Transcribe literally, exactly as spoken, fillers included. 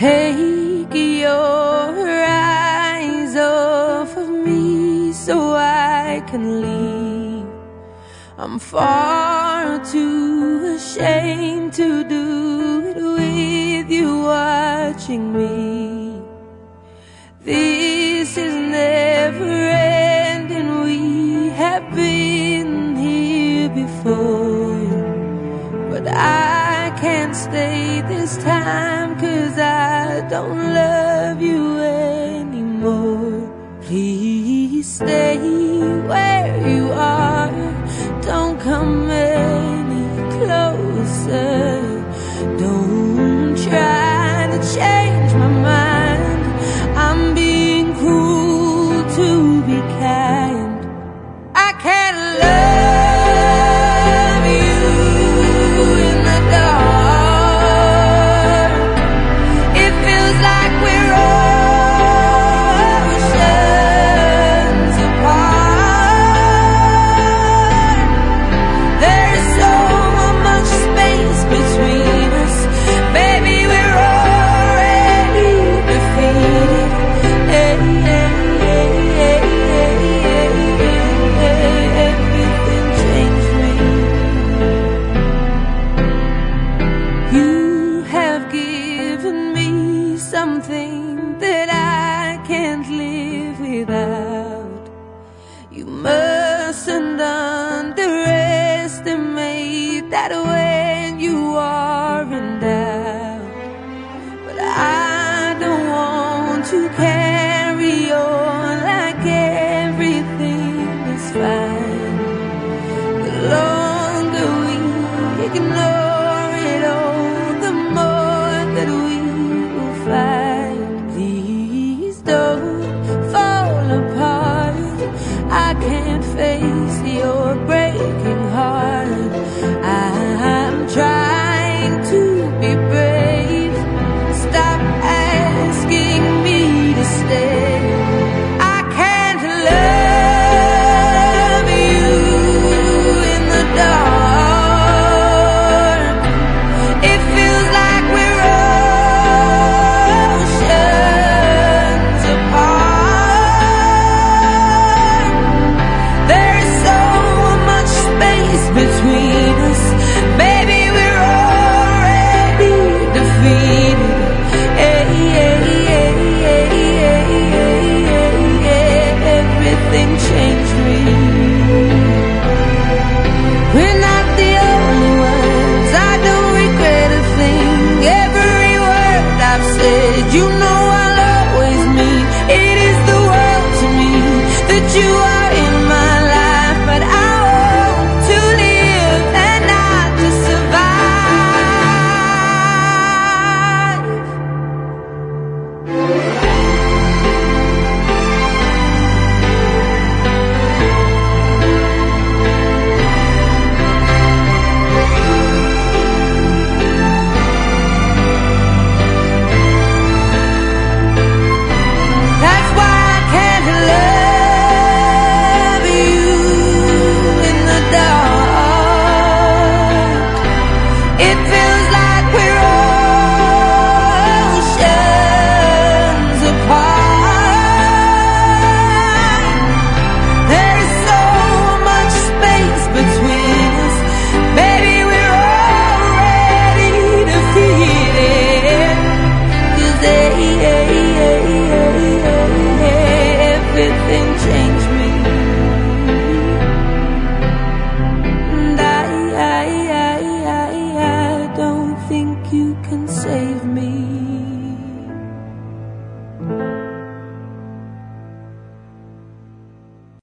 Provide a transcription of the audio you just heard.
Take your eyes off of me so I can leave. I'm far too ashamed to do it with you watching me. This is never ending, we have been here before. But I can't stay this time, 'cause I don't love you anymore. Please stay where you are, don't come any closer. Don't try to change my mind, I'm being cruel to be kind. I can't love you in the dark. It feels like we're oceans apart. There's so much space between us, baby, we're already defeated. Everything changed me. You have given me something that I can't live without. You mustn't underestimate that when you are in doubt. But I don't want to carry on like everything is fine. The longer we ignore it all, the more that we will find. Please don't fall apart, I can't face your breaking heart. I'm trying to be brave, stop asking me to stay. I can't love you in the dark. It feels like we're oceans apart. There's so much space between us, baby, we're already defeated. Everything changed me. We're not the only ones, I don't regret a thing. Every word I've said, you know I'll always mean. It is the world to me that you are in my life, but I want to live and not to survive. That's why I can't love you in the dark. It feels